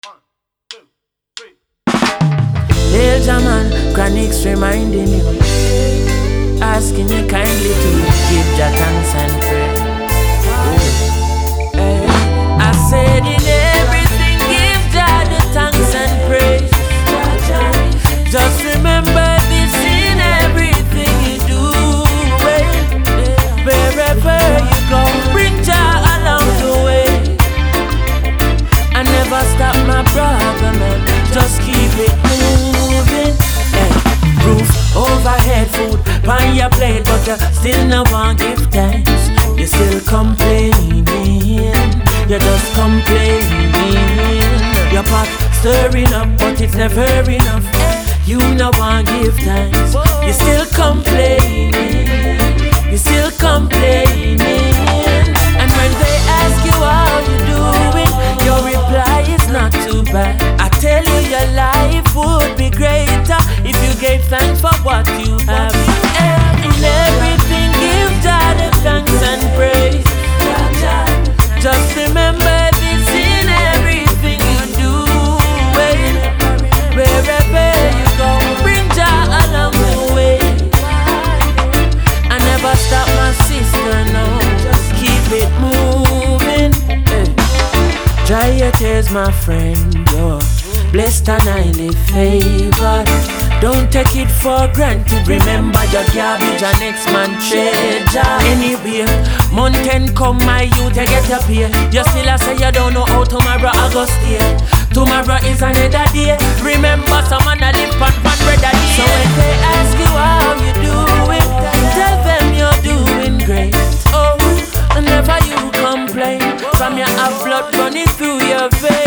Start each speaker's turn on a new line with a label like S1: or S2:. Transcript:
S1: Lil Jaman, Chronixx reminding you, asking you kindly to give Jah thanks and praise. I said in everything give Jah the thanks and praise. Just remember this in everything you do. Wherever you go, bring Jah along the way. I never stop my brother, man, just keep it moving. Roof overhead, food on your plate, but you still no want give thanks. You still complaining, you're just complaining. Your pot stirring up, but it's never enough. You no want give thanks. You still complaining, you still complaining. And when they ask you how you doing, your reply is not too bad. I tell you your life would be greater if you gave thanks for what you have. In everything give Jah the thanks and praise. Just remember this in everything you do. Wherever you go, bring Jah along the way. I never stop my sister, no, just keep it moving. Dry your tears, my friend, you're blessed and highly favored. Don't take it for granted. Remember your garbage and next man treasure. Anyway, mountain come, my youth, you get up here. You still a say you don't know how tomorrow I go stay. Tomorrow is another day. Remember someone a live on brother day. So when they ask you how you doing, tell them you're doing great. Oh, and never you complain. From your have blood running through your veins.